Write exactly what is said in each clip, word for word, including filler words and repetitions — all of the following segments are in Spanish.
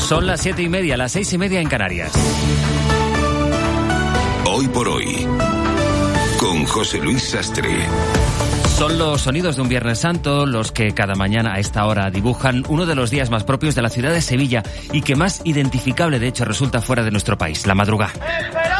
Son las siete y media, las seis y media en Canarias. Hoy por hoy, con José Luis Sastre. Son los sonidos de un Viernes Santo los que cada mañana a esta hora dibujan uno de los días más propios de la ciudad de Sevilla y que más identificable de hecho resulta fuera de nuestro país, la madrugada. ¡Esperanza!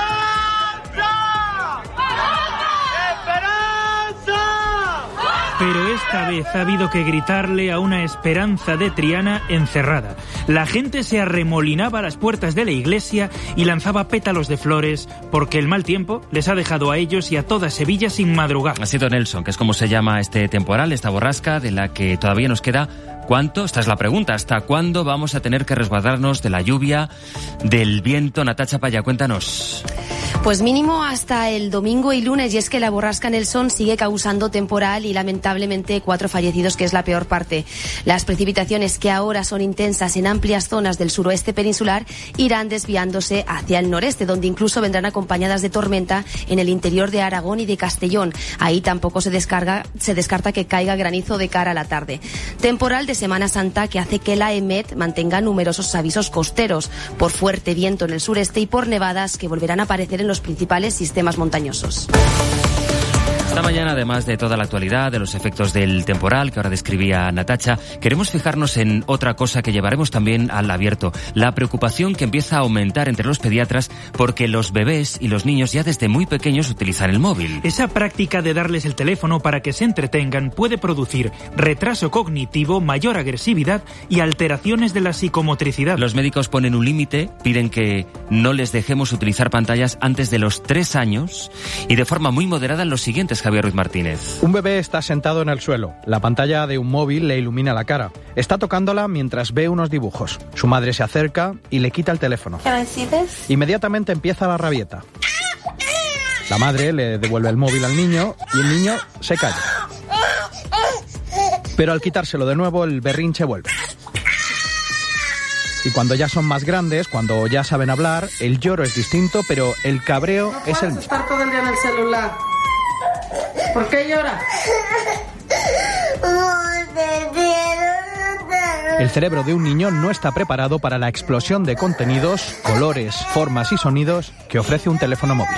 ¡Esperanza! Pero esta vez ha habido que gritarle a una esperanza de Triana encerrada. La gente se arremolinaba a las puertas de la iglesia y lanzaba pétalos de flores porque el mal tiempo les ha dejado a ellos y a toda Sevilla sin madrugar. Ha sido Nelson, que es como se llama este temporal, esta borrasca de la que todavía nos queda. ¿Cuánto? Esta es la pregunta. ¿Hasta cuándo vamos a tener que resguardarnos de la lluvia, del viento? Natacha Paya, cuéntanos. Pues mínimo hasta el domingo y lunes, y es que la borrasca Nelson sigue causando temporal y lamentablemente cuatro fallecidos, que es la peor parte. Las precipitaciones, que ahora son intensas en amplias zonas del suroeste peninsular, irán desviándose hacia el noreste, donde incluso vendrán acompañadas de tormenta en el interior de Aragón y de Castellón. Ahí tampoco se descarga, se descarta que caiga granizo de cara a la tarde. Temporal de Semana Santa que hace que la EMET mantenga numerosos avisos costeros por fuerte viento en el sureste y por nevadas que volverán a aparecer en los principales sistemas montañosos. Esta mañana, además de toda la actualidad, de los efectos del temporal que ahora describía Natacha, queremos fijarnos en otra cosa que llevaremos también al abierto. La preocupación que empieza a aumentar entre los pediatras porque los bebés y los niños ya desde muy pequeños utilizan el móvil. Esa práctica de darles el teléfono para que se entretengan puede producir retraso cognitivo, mayor agresividad y alteraciones de la psicomotricidad. Los médicos ponen un límite, piden que no les dejemos utilizar pantallas antes de los tres años y de forma muy moderada en los siguientes. Javier Ruiz Martínez. Un bebé está sentado en el suelo. La pantalla de un móvil le ilumina la cara. Está tocándola mientras ve unos dibujos. Su madre se acerca y le quita el teléfono. ¿Qué necesitas? Inmediatamente empieza la rabieta. La madre le devuelve el móvil al niño y el niño se calla. Pero al quitárselo de nuevo, el berrinche vuelve. Y cuando ya son más grandes, cuando ya saben hablar, el lloro es distinto, pero el cabreo no es el mismo. No puedes estar todo el día en el celular. ¿Por qué llora? El cerebro de un niño no está preparado para la explosión de contenidos, colores, formas y sonidos que ofrece un teléfono móvil.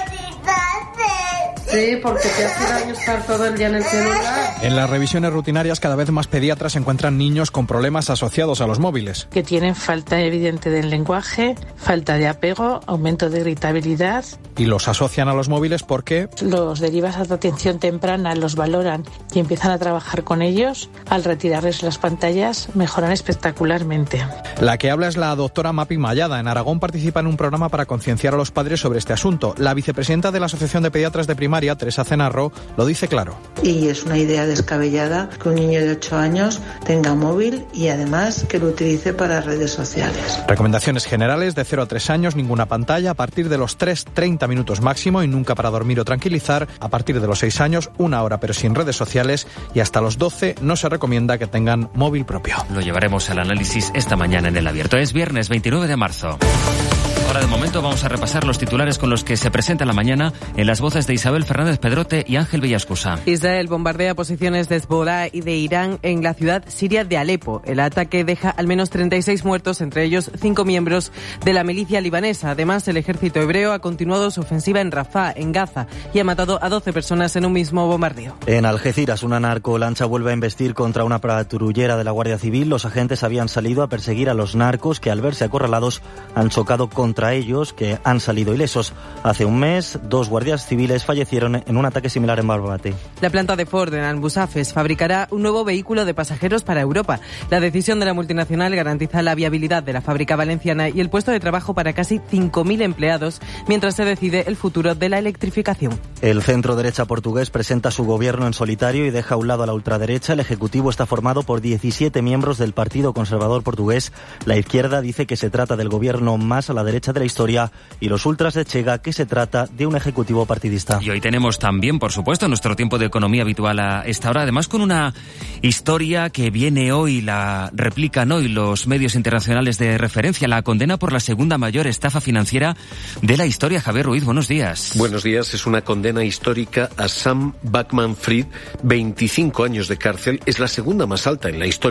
Sí, porque te hace daño estar todo el día en el celular. En las revisiones rutinarias, cada vez más pediatras encuentran niños con problemas asociados a los móviles. Que tienen falta evidente del lenguaje, falta de apego, aumento de irritabilidad. Y los asocian a los móviles porque los derivas a atención temprana, los valoran y empiezan a trabajar con ellos. Al retirarles las pantallas, mejoran espectacularmente. La que habla es la doctora Mapi Mayada. En Aragón participa en un programa para concienciar a los padres sobre este asunto. La vicepresidenta de la Asociación de Pediatras de Primaria, Teresa Cenarro, lo dice claro. Y es una idea descabellada que un niño de ocho años tenga móvil y además que lo utilice para redes sociales. Recomendaciones generales: de cero a tres años, ninguna pantalla, a partir de los tres, treinta minutos máximo y nunca para dormir o tranquilizar, a partir de los seis años, una hora pero sin redes sociales y hasta los doce no se recomienda que tengan móvil propio. Lo llevaremos al análisis esta mañana en el abierto. Es viernes veintinueve de marzo. Ahora de momento vamos a repasar los titulares con los que se presenta la mañana en las voces de Isabel Fernández Pedrote y Ángel Villascusa. Israel bombardea posiciones de Hezbollah y de Irán en la ciudad siria de Alepo. El ataque deja al menos treinta y seis muertos, entre ellos cinco miembros de la milicia libanesa. Además, el ejército hebreo ha continuado su ofensiva en Rafah, en Gaza, y ha matado a doce personas en un mismo bombardeo. En Algeciras, una narcolancha vuelve a embestir contra una patrullera de la Guardia Civil. Los agentes habían salido a perseguir a los narcos que, al verse acorralados, han chocado contra ellos, que han salido ilesos. Hace un mes, dos guardias civiles fallecieron en un ataque similar en Barbate. La planta de Ford en Albusafes fabricará un nuevo vehículo de pasajeros para Europa. La decisión de la multinacional garantiza la viabilidad de la fábrica valenciana y el puesto de trabajo para casi cinco mil empleados, mientras se decide el futuro de la electrificación. El centro derecha portugués presenta su gobierno en solitario y deja a un lado a la ultraderecha. El ejecutivo está formado por diecisiete miembros del Partido Conservador portugués. La izquierda dice que se trata del gobierno más a la derecha de la historia y los ultras de Chega que se trata de un ejecutivo partidista. Y hoy tenemos también, por supuesto, nuestro tiempo de economía habitual a esta hora, además con una historia que viene hoy, la replican hoy los medios internacionales de referencia, la condena por la segunda mayor estafa financiera de la historia. Javier Ruiz, buenos días. Buenos días. Es una condena histórica a Sam Bankman-Fried, veinticinco años de cárcel, es la segunda más alta en la historia